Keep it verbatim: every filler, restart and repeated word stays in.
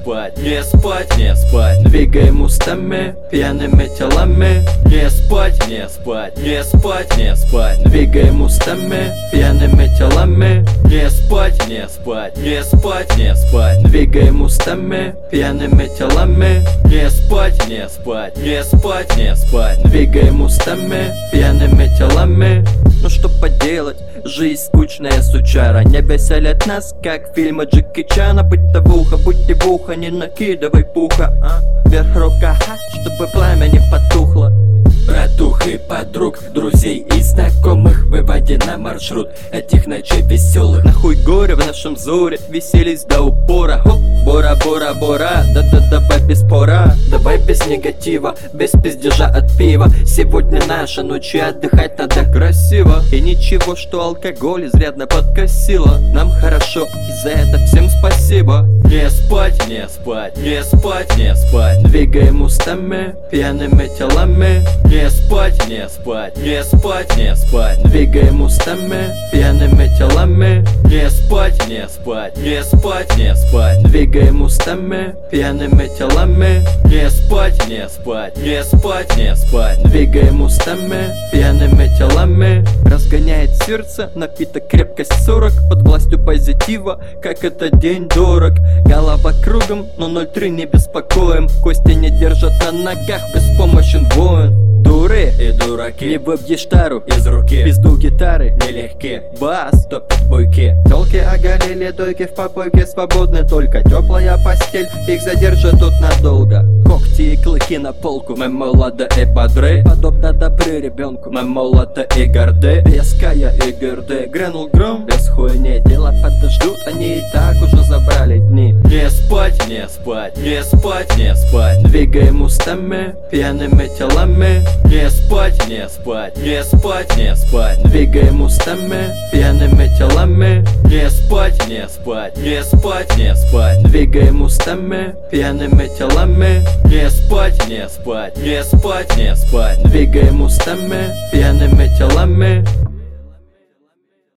спать, не спать, не спать. Двигаем устами, пьяными телами. Не спать, не спать, не спать, не спать. Двигаем устами, пьяными телами. Не спать, не спать, не спать, не спать. Двигаем устами, пьяными телами. Не спать, не спать, не спать, не спать. Двигаем устами, пьяными телами. Ну что поделать, жизнь скучная сучара. Не веселят нас, как фильмы Джеки Чана. Бытовуха, бытовуха, не накидывай пуха, а? Вверх рука, чтобы пламя не потухло. Братух и подруг, друзей и знакомых выводи на маршрут этих ночей веселых. Нахуй горе в нашем зоре, веселись до упора. Хоп, бора, бора, бора, да-да, давай без пора. Давай без негатива, без пиздежа от пива. Сегодня наша ночь и отдыхать надо красиво. И ничего, что алкоголь изрядно подкосило. Нам хорошо, и за это всем спасибо. Не спать, не спать, не спать, не спать. Двигаем устами, пьяными телами. Не спать, не спать, не спать, не спать. Двигаем устами, пьяными телами. Не спать, не спать, не спать, не спать. Двигаем устами, пьяными телами. Не спать, не спать, не спать, не спать. Двигаем устами, пьяными телами. Разгоняет сердце, напиток крепкость сорок. Под властью позитива, как этот день дорог. Голова кругом, но ноль три не беспокоим. Кости не держат на ногах, беспомощен воин. Дуры и дураки, не выбьешь тару из руки. Пизду гитары нелегкие, бас топит буйки. Телки оголили дойки в попойке, свободны только теплая постель. Их задержат тут надолго. Когти и клыки на полку. Мы молоды и бодры, подобно добры ребенку. Мы молоды и горды, веская и горды. Грянул гром, без хуйни, дела подождут, они и так уже забрали дни. Не спать, не спать, не спать, не спать. Двигаем устами, пьяными телами. Не спать, не спать, не спать, не спать. Двигаем устами, пьяными телами. Не спать, не спать, не спать, не спать. Двигаем устами, пьяными телами. Не спать, не спать, не спать, не спать. Двигаем устами, пьяными телами.